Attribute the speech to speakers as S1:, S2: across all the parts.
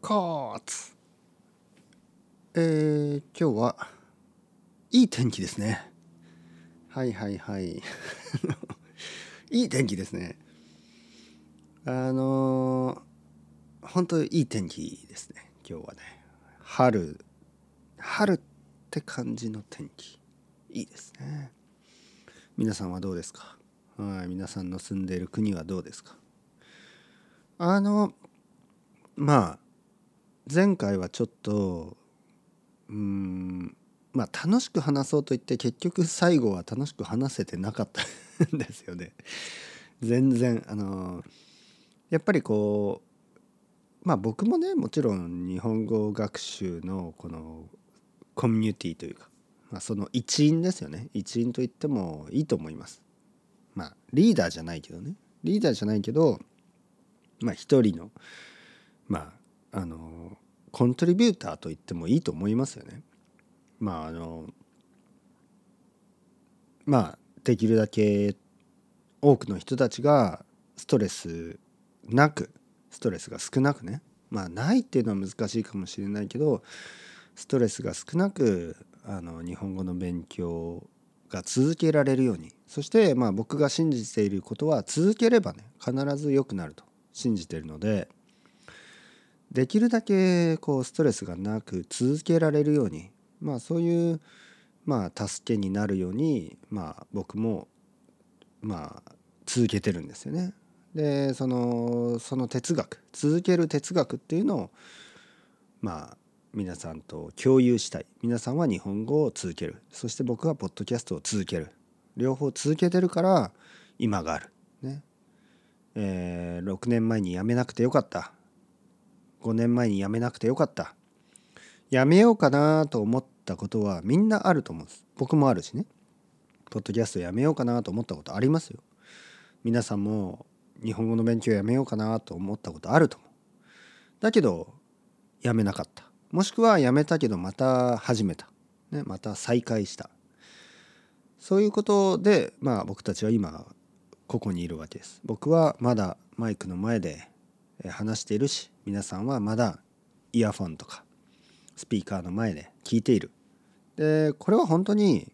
S1: コーツ。今日はいい天気ですね。はいいい天気ですね。本当にいい天気ですね。今日はね、春って感じの天気、いいですね。皆さんはどうですか？はい、皆さんの住んでいる国はどうですか？まあ前回はちょっと楽しく話そうと言って結局最後は楽しく話せてなかったんですよね。全然やっぱり僕もね、もちろん日本語学習のこのコミュニティというか、その一員ですよね。一員と言ってもいいと思います。リーダーじゃないけどね、一人のまああのコントリビューターと言ってもいいと思いますよね。できるだけ多くの人たちがストレスが少なくね、ないっていうのは難しいかもしれないけど、ストレスが少なく日本語の勉強が続けられるように、そして僕が信じていることは続ければね必ず良くなると信じているので、できるだけストレスがなく続けられるように、そういう助けになるように僕も続けてるんですよね。でその続ける哲学っていうのを皆さんと共有したい。皆さんは日本語を続ける、そして僕はポッドキャストを続ける、両方続けてるから今があるね。6年前に辞めなくてよかった、5年前に辞めなくてよかった、辞めようかなと思ったことはみんなあると思うんです。僕もあるしね。ポッドキャストやめようかなと思ったことありますよ。皆さんも日本語の勉強やめようかなと思ったことあると思う。だけどやめなかった、もしくはやめたけどまた始めた、ね、また再開した。そういうことで僕たちは今ここにいるわけです。僕はまだマイクの前で話しているし、皆さんはまだイヤフォンとかスピーカーの前で聞いている。でこれは本当に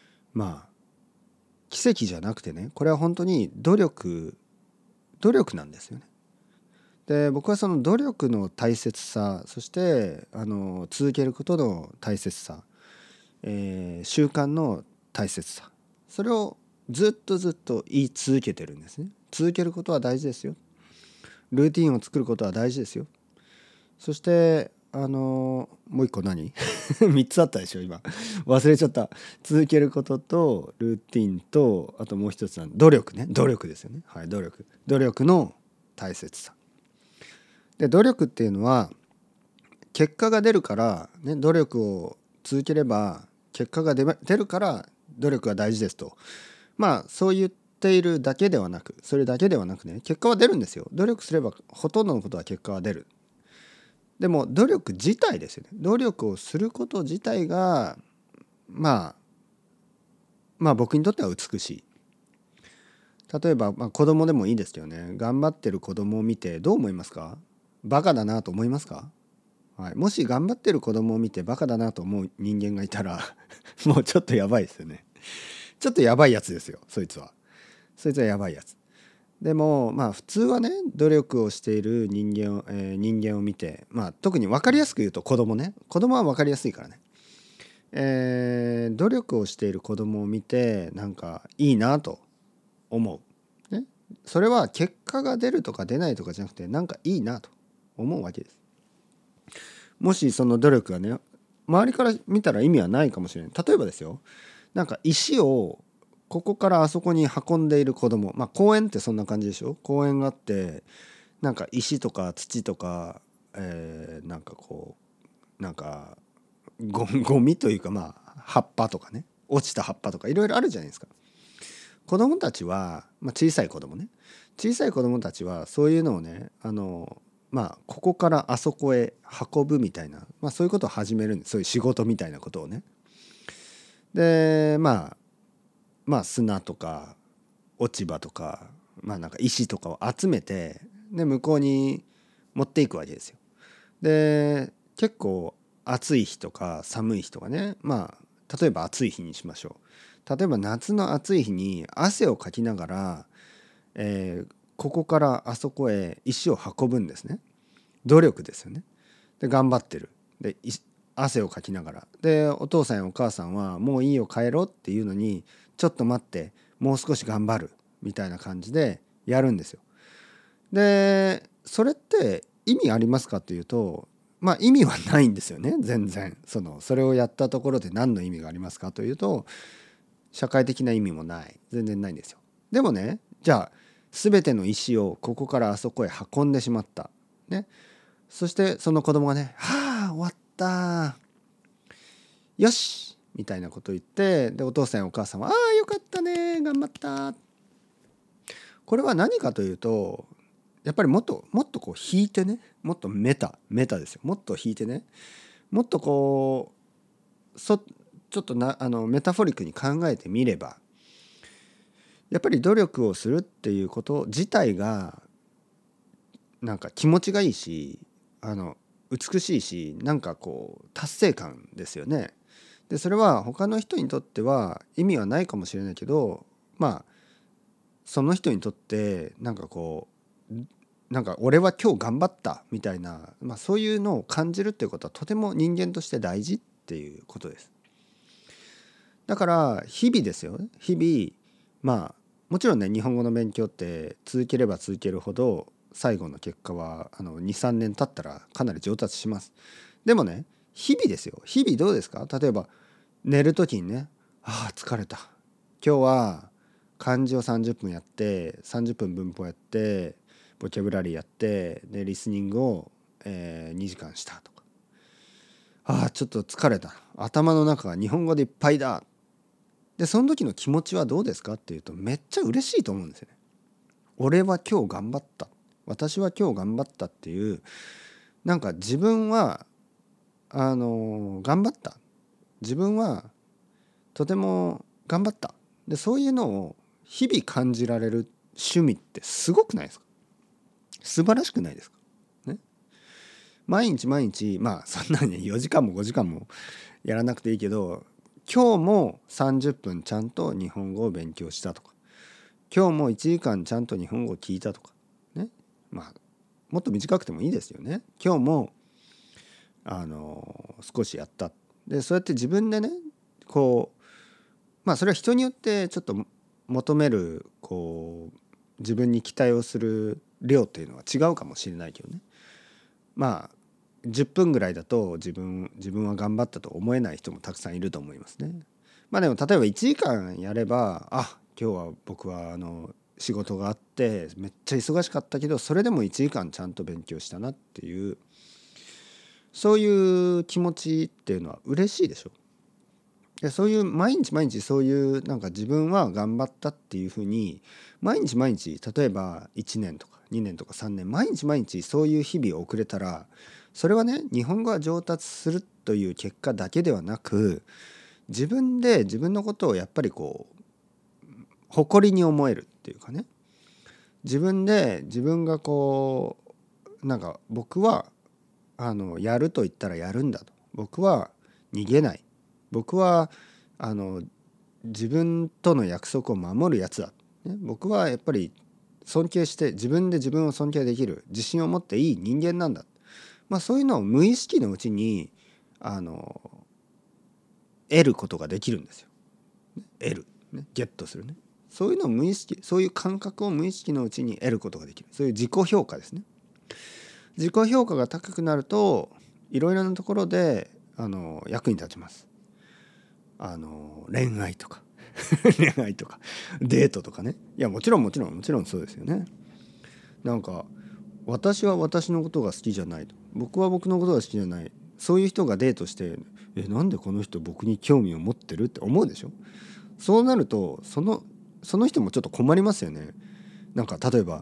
S1: 奇跡じゃなくてね、これは本当に努力なんですよね。で僕はその努力の大切さ、そして続けることの大切さ、習慣の大切さ、それをずっと言い続けてるんですね。続けることは大事ですよ。ルーティンを作ることは大事ですよ。そしてもう一個何3つあったでしょ今忘れちゃった。続けることとルーティンと、あともう一つは努力ね。努力ですよね。はい、努力の大切さで、努力っていうのは結果が出るからね。努力を続ければ結果が出るから努力が大事ですと、そう言っているだけではなく、それだけではなくね、結果は出るんですよ。努力すればほとんどのことは結果は出る。でも努力自体ですよね。努力をすること自体が僕にとっては美しい。例えば子供でもいいですよね。頑張ってる子供を見てどう思いますか？バカだなと思いますか？はい、もし頑張ってる子供を見てバカだなと思う人間がいたらもうちょっとやばいですよね。ちょっとやばいやつですよ。そいつはやばいやつ。でも普通はね、努力をしている人間を見て、特に分かりやすく言うと子供は分かりやすいからね、努力をしている子供を見てなんかいいなと思う、ね、それは結果が出るとか出ないとかじゃなくて、なんかいいなと思うわけです。もしその努力がね、周りから見たら意味はないかもしれない。例えばですよ、なんか石をここからあそこに運んでいる子供、公園ってそんな感じでしょ。公園があって、なんか石とか土とか、なんかゴミというか、葉っぱとかね、落ちた葉っぱとかいろいろあるじゃないですか。子供たちは、小さい子供たちはそういうのをね、ここからあそこへ運ぶみたいな、そういうことを始めるんです。そういう仕事みたいなことをね。で砂とか落ち葉とか、なんか石とかを集めて、で向こうに持っていくわけですよ。 で結構暑い日とか寒い日とかね、例えば暑い日にしましょう。例えば夏の暑い日に汗をかきながら、ここからあそこへ石を運ぶんですね。努力ですよね。で頑張ってる。で汗をかきながら。でお父さんやお母さんはもういいよ帰ろうっていうのに、ちょっと待ってもう少し頑張るみたいな感じでやるんですよ。でそれって意味ありますかっていうと、意味はないんですよね。全然それをやったところで何の意味がありますかというと、社会的な意味もない、全然ないんですよ。でもね、じゃあ全ての石をここからあそこへ運んでしまったね。そしてその子供がね、はあ終わった、よしみたいなことを言って、でお父さんやお母さんは、ああよかったね頑張った。これは何かというと、やっぱりもっともっとこう引いてね、もっとメタですよ。もっと引いてね、もっとこうちょっとメタフォリックに考えてみれば、やっぱり努力をするっていうこと自体がなんか気持ちがいいし、美しいし、なんかこう達成感ですよね。でそれは他の人にとっては意味はないかもしれないけど、その人にとってなんかこう、なんか俺は今日頑張ったみたいな、そういうのを感じるっていうことはとても人間として大事っていうことです。だから日々ですよ。日々もちろんね、日本語の勉強って続ければ続けるほど最後の結果は2、3年経ったらかなり上達します。でもね、日々ですよ。日々どうですか？例えば寝る時にね、ああ疲れた、今日は漢字を30分やって30分文法やってボキャブラリーやってでリスニングを、2時間したとか、ああちょっと疲れた、頭の中が日本語でいっぱいだ。でその時の気持ちはどうですかっていうと、めっちゃ嬉しいと思うんですよね。俺は今日頑張った、私は今日頑張ったっていう、なんか自分は頑張った、自分はとても頑張った、でそういうのを日々感じられる趣味ってすごくないですか？素晴らしくないですかね。毎日毎日そんなに4時間も5時間もやらなくていいけど、今日も30分ちゃんと日本語を勉強したとか、今日も1時間ちゃんと日本語を聞いたとかね。もっと短くてもいいですよね。今日も少しやった。でそうやって自分でね、こうそれは人によってちょっと求めるこう自分に期待をする量っていうのは違うかもしれないけどね。10分ぐらいだと自分は頑張ったと思えない人もたくさんいると思いますね。でも例えば1時間やれば、今日は僕は仕事があってめっちゃ忙しかったけど、それでも1時間ちゃんと勉強したなっていう、そういう気持ちっていうのは嬉しいでしょ。でそういう毎日毎日そういうなんか自分は頑張ったっていうふうに毎日毎日、例えば1年とか2年とか3年毎日毎日そういう日々を送れたら、それはね、日本語が上達するという結果だけではなく、自分で自分のことをやっぱりこう誇りに思えるっていうかね、自分で自分がこうなんか僕はやると言ったらやるんだと、僕は逃げない、僕はあの自分との約束を守るやつだ、ね、僕はやっぱり尊敬して自分で自分を尊敬できる自信を持っていい人間なんだ、そういうのを無意識のうちにあの得ることができるんですよ。得る、ね、ゲットするね。そういうのを無意識、そういう感覚を無意識のうちに得ることができる。そういう自己評価ですね。自己評価が高くなるといろいろなところで役に立ちます。恋愛とか恋愛とかデートとかね。いやもちろんそうですよね。なんか私は私のことが好きじゃないと、僕は僕のことが好きじゃない、そういう人がデートしてなんでこの人僕に興味を持ってるって思うでしょ。そうなるとその人もちょっと困りますよね。なんか例えば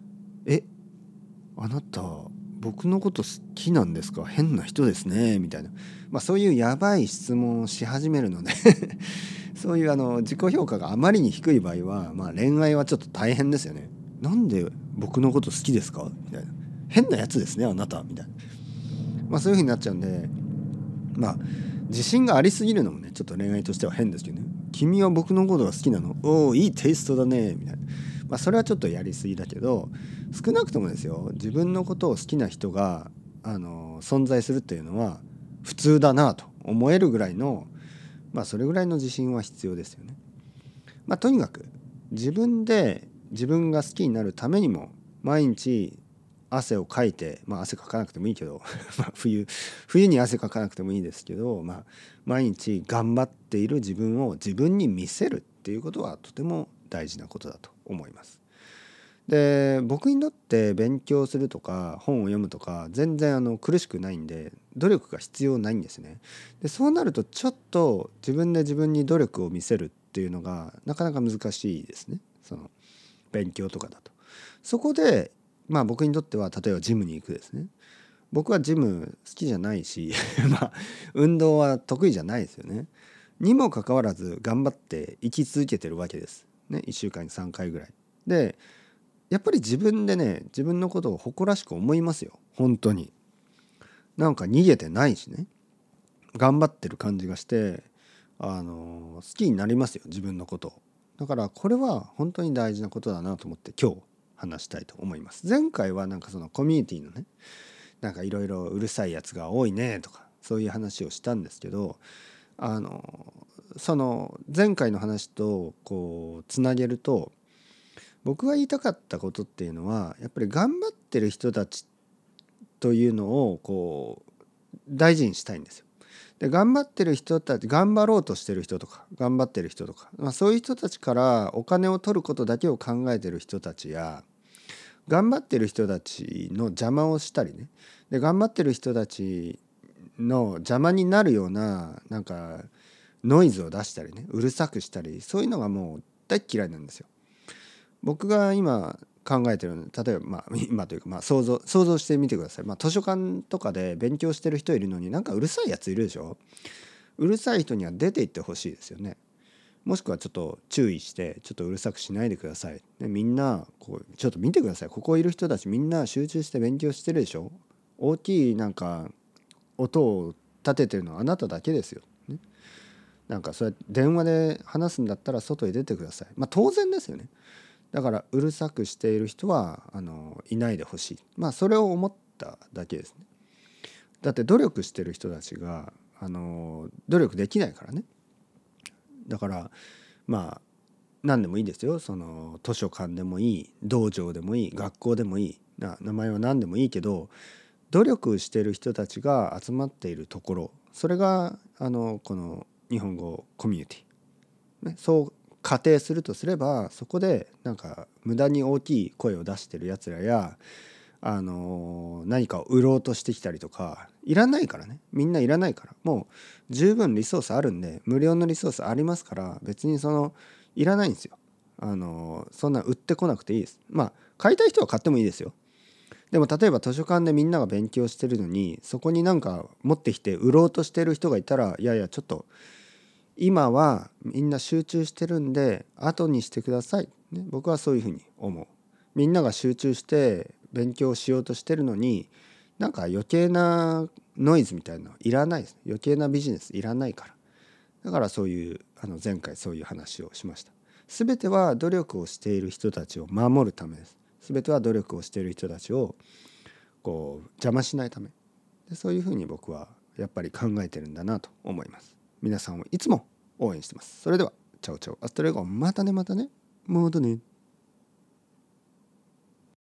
S1: あなた僕のこと好きなんですか、変な人ですねみたいな、そういうやばい質問をし始めるのでそういう自己評価があまりに低い場合は、恋愛はちょっと大変ですよね。なんで僕のこと好きですかみたいな、変なやつですねあなたみたいな。 そういう風になっちゃうんで、自信がありすぎるのもねちょっと恋愛としては変ですけどね。君は僕のことが好きなの？おお、いいテイストだねみたいな。それはちょっとやりすぎだけど、少なくともですよ、自分のことを好きな人が存在するっていうのは普通だなと思えるぐらいの、それぐらいの自信は必要ですよね。とにかく自分で自分が好きになるためにも毎日汗をかいて、汗かかなくてもいいけど冬に汗かかなくてもいいですけど、毎日頑張っている自分を自分に見せるっていうことはとても大事なことだと思います。で、僕にとって勉強するとか本を読むとか全然苦しくないんで、努力が必要ないんですね。で、そうなるとちょっと自分で自分に努力を見せるっていうのがなかなか難しいですね。その勉強とかだと。そこで僕にとっては例えばジムに行くですね。僕はジム好きじゃないし運動は得意じゃないですよね。にもかかわらず頑張って生き続けてるわけですね。1週間に3回ぐらいで、やっぱり自分でね自分のことを誇らしく思いますよ。本当になんか逃げてないしね、頑張ってる感じがして好きになりますよ、自分のことを。だからこれは本当に大事なことだなと思って今日話したいと思います。前回はなんかそのコミュニティのね、なんかいろいろうるさいやつが多いねとかそういう話をしたんですけど、その前回の話とこうつなげると、僕が言いたかったことっていうのはやっぱり頑張ってる人たちというのをこう大事にしたいんですよ。で、頑張ってる人たち、頑張ろうとしてる人とか頑張ってる人とか、そういう人たちからお金を取ることだけを考えてる人たちや、頑張ってる人たちの邪魔をしたりね、で頑張ってる人たちの邪魔になるようななんかノイズを出したりね、うるさくしたり、そういうのがもう大っ嫌いなんですよ。僕が今考えてるの、例えば今というか想像してみてください。図書館とかで勉強してる人いるのになんかうるさいやついるでしょ。うるさい人には出て行ってほしいですよね。もしくはちょっと注意してちょっとうるさくしないでください。で、みんなこうちょっと見てください。ここいる人たちみんな集中して勉強してるでしょ。大きいなんか音を立ててるのはあなただけですよ。ね、なんかそうやって電話で話すんだったら外へ出てください。当然ですよね。だからうるさくしている人はいないでほしい。それを思っただけですね。だって努力してる人たちが努力できないからね。だから何でもいいですよ。その図書館でもいい、道場でもいい、学校でもいい、名前は何でもいいけど、努力してる人たちが集まっているところ、それがこの日本語コミュニティ、ね、そう仮定するとすれば、そこでなんか無駄に大きい声を出してるやつらや何かを売ろうとしてきたりとかいらないからね。みんないらないから、もう十分リソースあるんで、無料のリソースありますから、別にいらないんですよ。そんな売ってこなくていいです。買いたい人は買ってもいいですよ。でも例えば図書館でみんなが勉強してるのに、そこになんか持ってきて売ろうとしてる人がいたら、いやいやちょっと今はみんな集中してるんで後にしてください、ね、僕はそういうふうに思う。みんなが集中して勉強しようとしてるのに、なんか余計なノイズみたいなのいらないです。余計なビジネスいらないから。だからそういう前回そういう話をしました。全ては努力をしている人たちを守るためです。全ては努力をしている人たちをこう邪魔しないためで、そういうふうに僕はやっぱり考えてるんだなと思います。皆さんをいつも応援してます。それではチャオチャオアストレゴ、またねまたねまたね。